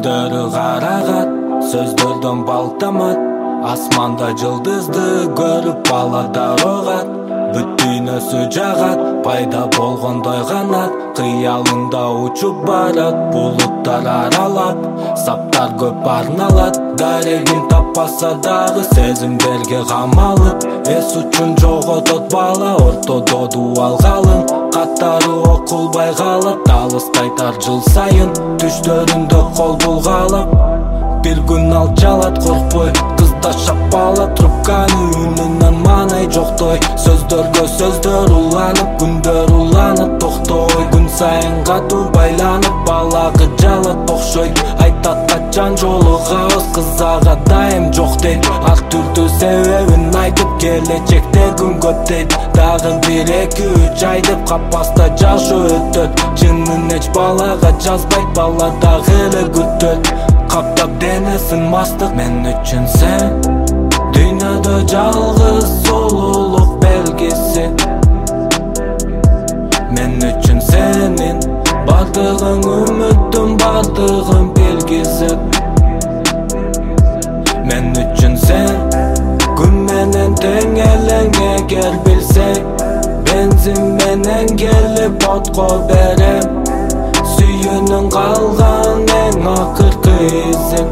Көздөрү карагат, сөздөрдөн балтамат. Асманда жылдызды көрүп баладар огат. Бүт дүйнөсү жагат, пайда болгондой канат. Кыялыңда учуп барат, булуттар аралап. Саптар көп арналат, дарегин таппаса дагы сезимдерге камалып. Эс үчүн жоготот бала, ортодо дубал калың. Каттары окулбай калат, алыстайтар жыл сайын. Түштөрүндө кол булгалап, бир күн ал жалат коркпой. Кызда шапалат, трубканы үнүнөн маанай жоктой. Сөздөргө сөздөр уланып, күндөр уланып токтой. Күн сайын катуу байланып, балагы жалат окшойт. Айтат качан жолугабыз, кыз ага дайым жок дейт. Ар түрдүү себебин айтып, келечекте күн көп дейт. Дагы бир эки үч ай деп капаста жашоо өтөт. Чынын эч балага жазбайт, бала дагы эле күтөт. Каптап денесин мастык, мен үчүн сен дүйнөдө жалгыз улуулук белгиси. Мен үчүн сенин бардыгың үмүттүн, бардыгын билгизи. Мен үчүн сен күн менен тең элең, эгер билсең. Бензин менен келип отко берем, сүйүүнүн калган эң акыркы изин.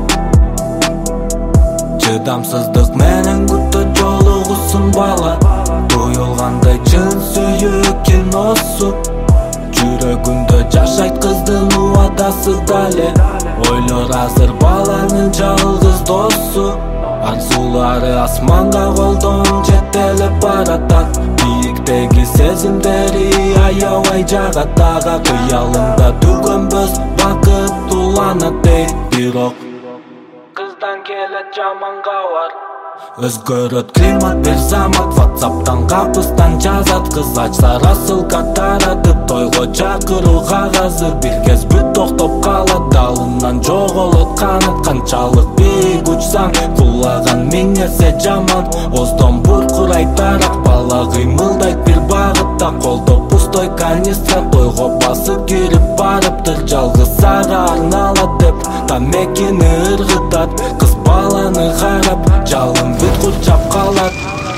Чыдамсыздык менен күтөт жолугусун бала. Туюлгандай чын сүйүү киносу. Жүрөгүндө жашайт кыздын убадасы дале. Ойлор азыр баланын жалгыз досу. Арзулары асманга колдон жетелеп баратат. Бийиктеги сезимдери аябай жагат ага. Кыялында түгөнбөс бакыт уланат дейт. Бирок кыздан келет жаман кабар. Өзгөрөт климат, бир замат. WhatsApp'тан капыстан жазат. Кыз ачса рассылка таратып, тойго чакыруу кагазы. Бир кез бүт токтоп калат, далынан жоголот канат. Канчалык бийик учсаң, кулаган миң эсе жаман. Оздон буркурайт тарак, бала кыймылдайт бир багытта. Колдо пустой канистра, тойго басып кирип барыптыр. Жалгыз ага арналат деп тамекини ыргытат. Кыз баланы карап, жалын бүт курчап калат.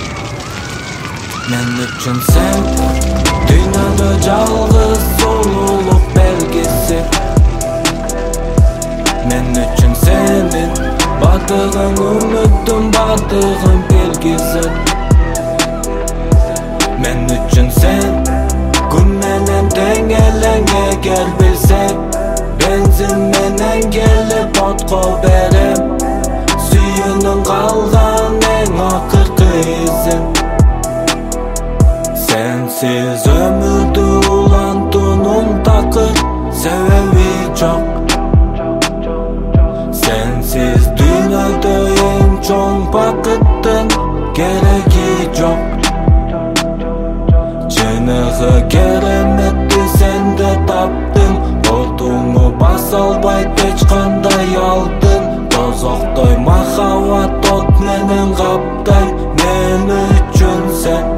Мен үчүн сен дүйнөдө жалгыз улуулук белгиси. Мен үчүн сенин бардыгың үмүттүн, бардыгын билгизи. Мен үчүн сен күн менен тең элең, эгер билсең. Бензин менен келип отко берем, сүйүүнүн калган эң акыркы изин. Сенсиз өмүрдү улантуунун такыр себеби жок. Сенсиз дүйнөдө эң чоң бакыттын кереги жок. Чыныгы кереметти сенде таптым. Ордуңу баса албайт эч кандай алтын. Тозоктой махаббат от менен каптай. Мен үчүн сен.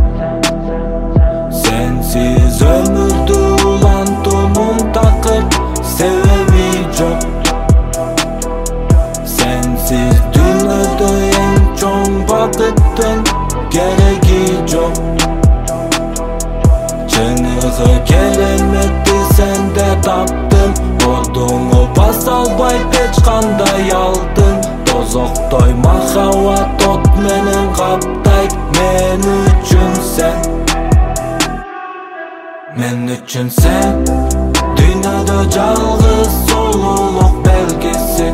Сенсиз өмүрдү улантуунун такыр себеби жок. Сенсиз дүйнөдө эң чоң бакыттын кереги жок. Чыныгы кереметти сенде таптым. Ордуңу баса албайт эч кандай алтын. Тозоктой махаббат от менен каптайт. Мен үчүн сен. Мен үчүн сен дүйнөдө жалгыз улуулук белгиси.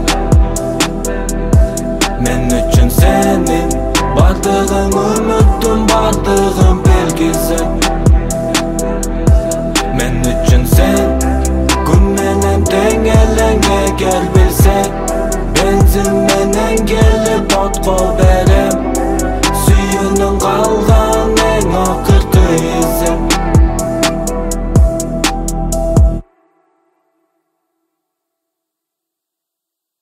Мен үчүн сенин бардыгың үмүттүн, бардыгын билгизи. Мен үчүн сен күн менен тең элең, эгер билсең. Бензин менен келип отко берем, сүйүүнүн